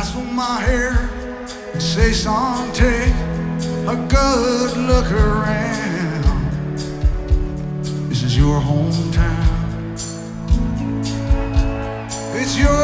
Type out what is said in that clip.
Tassel my hair and say, son, take a good look around. This is your hometown. It's your